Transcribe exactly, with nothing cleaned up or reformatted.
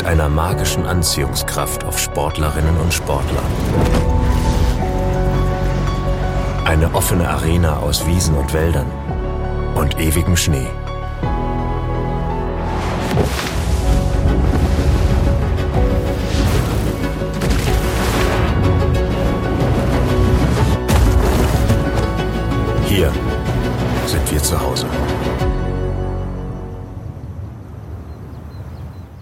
einer magischen Anziehungskraft auf Sportlerinnen und Sportler. Eine offene Arena aus Wiesen und Wäldern und ewigem Schnee. Hier sind wir zu Hause.